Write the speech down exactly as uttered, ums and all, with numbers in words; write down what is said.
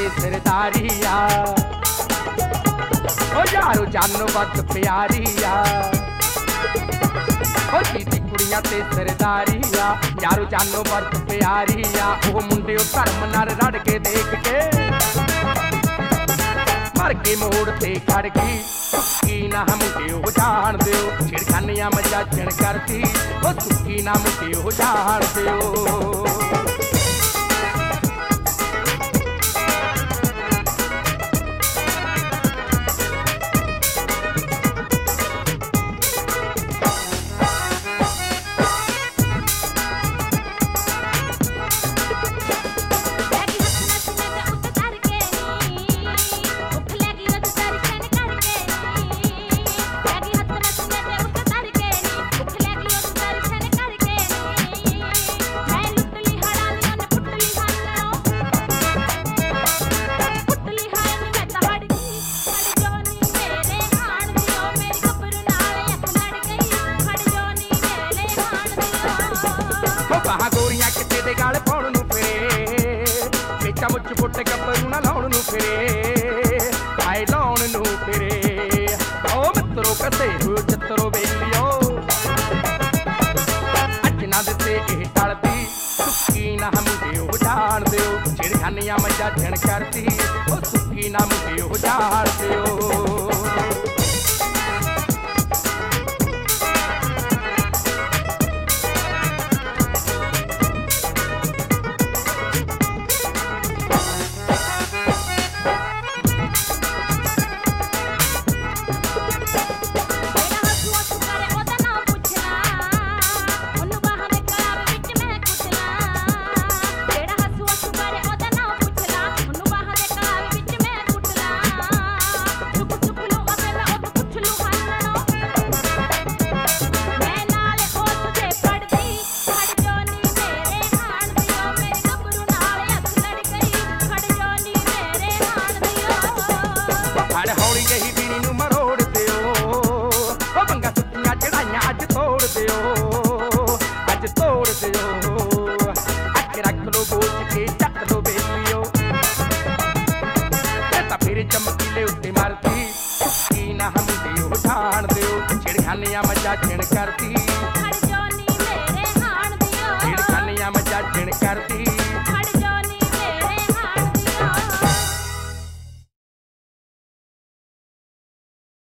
ते सरदारिया ओ यारो जानो वद प्यारिया ओ जीती कुड़ियां ते सरदारिया यारो जानो वद प्यारिया ओ मुंडे धर्म नाल रड़ के देख के मर के मोड़ ते खड़ गई सुक्की ना मुंडे हो जान दियो छिड़खानियां मजाजन करती ओ सुक्की ना मुंडे हो जान दियो। गोरियां किते दे गाल पाउण नूं फिरे बेचा मुच पुट गब्बरू ना लाउण नूं फिरे आए लाउण नूं फिरे ओ मित्रो कते हो चित्रो बेलियो अज ना दिते इह टलदी सुक्की ना मुंडे हो जान दियो छिड़खानियां मजाजन करदी ओ सुक्की ना मुंडे हो जान दियो। हौली जही बीनी नूं मरोड़ दियो ओ बंगा सुत्तियां चढ़ाइयां अज तोड़ दियो अज तोड़ दियो अख रख लो बोझ के चक लो बेलियो तां फिर चमकीले उत्ते मरदी सुक्की ना मुंडे हो जान दियो छिड़खानियां मजाजन करदी।